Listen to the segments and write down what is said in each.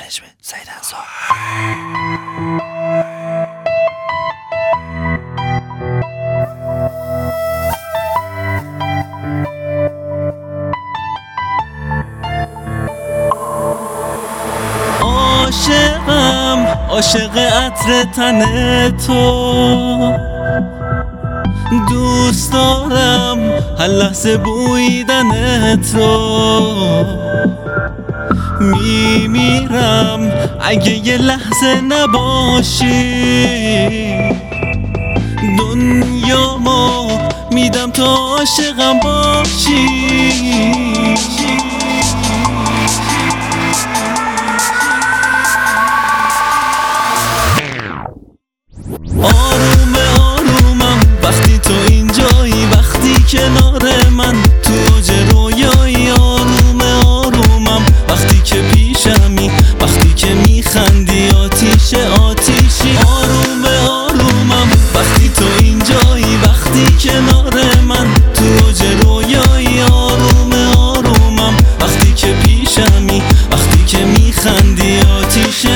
منیجمنت سعید انصار. عاشق عطر تن تو، دوست دارم هر لحظه بویدن تو. میمیرم اگه یه لحظه نباشی، دنیامو میدم تا عاشقم باشی. آرومم وقتی تو اینجایی، وقتی کنار من تو اوج رویایی. آرومم وقتی که پیشمی، وقتی که میخندی آتیشی. آرومم وقتی تو اینجایی، وقتی کنار من تو اوج رویایی. آرومم وقتی که پیشمی، وقتی که میخندی آتیشی.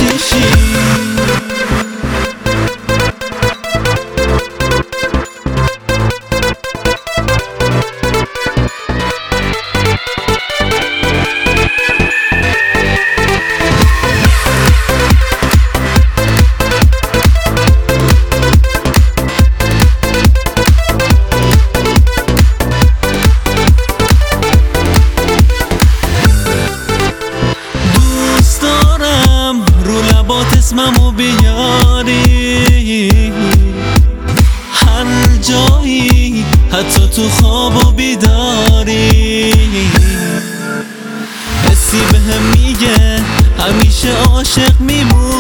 اسممو بیاری هر جایی، حتی تو خواب و بیداری. حسی بهم میگه همیشه عاشق میمونی.